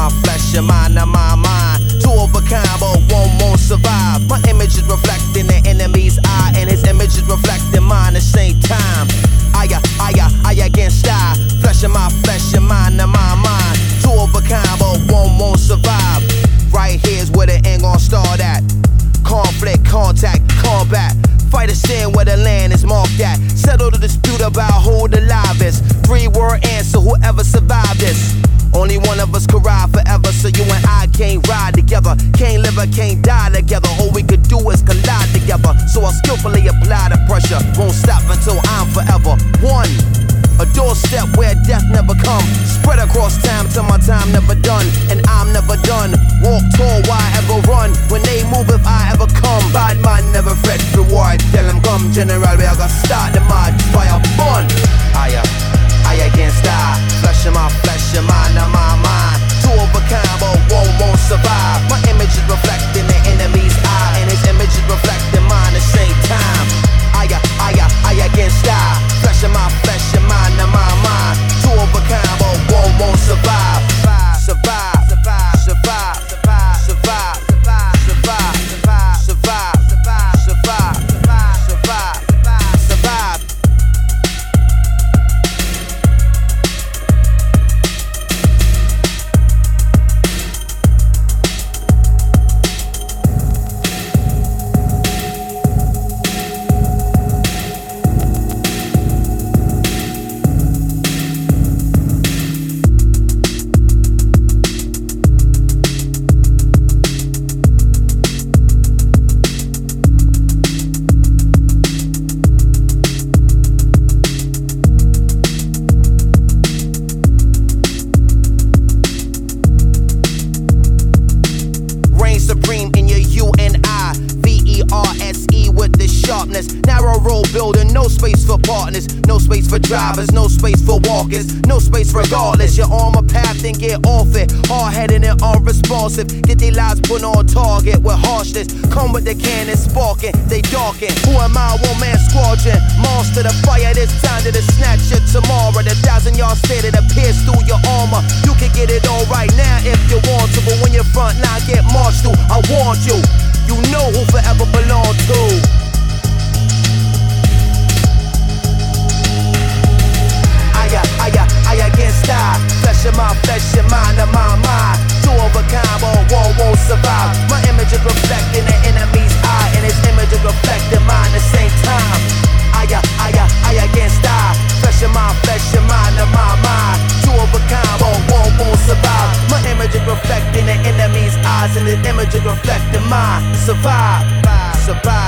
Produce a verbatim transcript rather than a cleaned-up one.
my flesh and mind, now my mind. Two of a kind, but one won't survive. My image is reflecting the enemy's eye, and his image is reflecting mine at the same time. I, I, I, I against I. Flesh in my flesh and mind, now my mind. Two of a kind, but one won't survive. Right here's where the end gon' start at. Conflict, contact, combat. Fight a sin where the land is marked at. Settle the dispute about who the live is. Three word answer, whoever survived this. Only one of us could ride forever, so you and I can't ride together. Can't live or can't die together. All we could do is collide together. So I'll skillfully apply the pressure. Won't stop until I'm forever one. A doorstep where death never come. Spread across time till my time never done. And I'm never done. Walk tall, why ever run? When they move, if I ever come. Bad man never fret reward. Tell them come, general, we are gonna start the mad fire fun. I, I against I. Flesh in my flesh and mind in my mind. Two of a kind, but one won't survive. My image is reflecting the enemy's eye, and his image is reflecting mine at the same time. I, I, I against I. Flesh in my flesh and mind in my mind. Two of a kind, but one won't survive. Survive, survive, survive, survive, survive, survive, survive, survive, survive, survive, survive, survive, survive. Supreme in your U and I, V E R S E with the sharpness. Narrow road building, no space for partners, no space for drivers, no space for walkers, no space regardless. You're on my path, then get off it. Hard-headed and unresponsive, get their lives put on target with harshness. Come with the cannon sparking, they darken. Who am I? One man squadron, monster the fire. This time to the snatch it tomorrow. The thousand yard stare that appears through your armor. You can get it all right now if you want to, but when your front line get marched through, I warned you. You know who forever belong to. I, I, I against I. Flesh in my flesh and mind in my mind. Two of a kind, but one won't survive. My image is reflecting the enemy's eye, and his image is reflecting mine at the same time. I, I, I against I. Flesh in my flesh and mind in my mind. Two of a kind, but one won't survive. My image is reflecting the enemy's eyes, and his image is reflecting mine. Survive, survive.